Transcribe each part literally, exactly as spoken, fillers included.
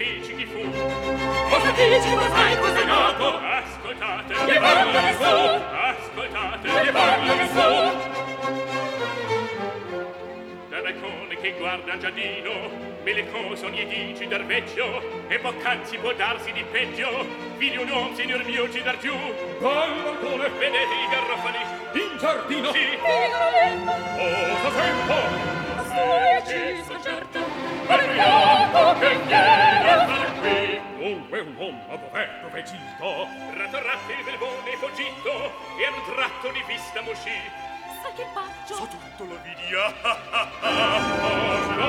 feci chi fu. Cosa dici, cos'hai, cos'è nato? Ascoltate, ne parlami su. Ascoltate, ne parlami su. Da balcone che guarda il giardino, me le cose ogni dici dar vecchio, e poc'anzi può darsi di peggio. Vidi un uomo, signor mio, ci dar giù. Dal balcone, vedete i garrofani in giardino. Sì. Cosa sento? Sì, sono certo. Arrivato che viene a far qui. Dunque un uomo a dov'è, dov'è gito? Ratto ratti il belvone fuggito, e a un tratto di vista muscì. Sai che bacio? So tutto, lo vidi. Ah ah ah ah. Cosa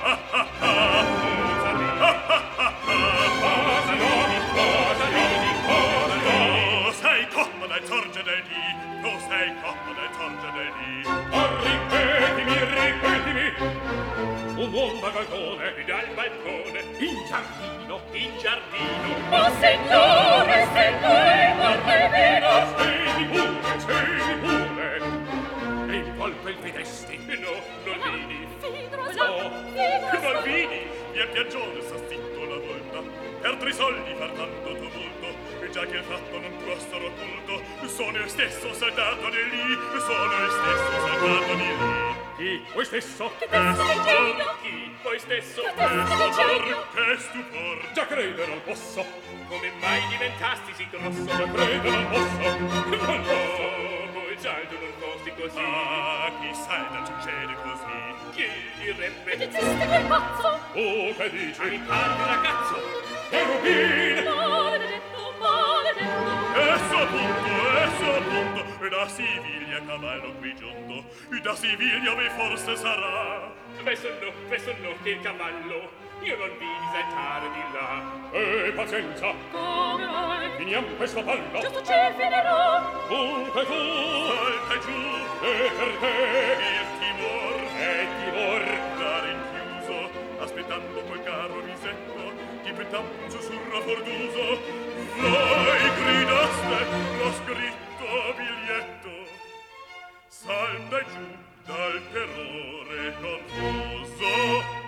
ridi? Cosa ridi? Cosa ridi? Cosa ridi? Tu sei comoda e torgida di. Tu sei comoda e torgida di. Oh, ripetimi, ripetimi. Un uomo da balcone, dal balcone, in giardino, in giardino. Oh, signore, se lui vorrei vino. Scegli pure, scegli pure. E in colpo il vedesti? No, non vidi. Fidro, No, non vidi. Mi è piagione s'affitto la volta. Per tre soldi far tanto tumulto. E già che il fatto non può essere occulto, sono io stesso saltato di lì. Sono io stesso saltato di lì. Chi? Voi stesso? Che testo di genio? Chi? Voi stesso? Che testo di genio? Che stupor! Già credere non posso. Come mai diventasti sì grosso? Già credere non posso. Non posso. Oh, voi già non costi così. Ah, chi sai da succede così? Chi direbbe? Che esiste quel pazzo? Oh, che dici? Mi pare un ragazzo. Che rubin! Maledetto, maledetto. Esso appunto, esso appunto, da Siviglia cavallo qui giunto, da Siviglia vi forse sarà. Questo no, questo no, che il cavallo. Io non vidi saltare di là. Eh, pazienza. Come mai? Finiamo questo ballo. Giusto ci finirò. Dunque tu, Salta giù, e per te, il timor, e timor, da rinchiuso, aspettando quel caro visetto, ti pettava un sussurro forduso. Voi gridaste lo scritto biglietto. Salta giù dal terrore confuso.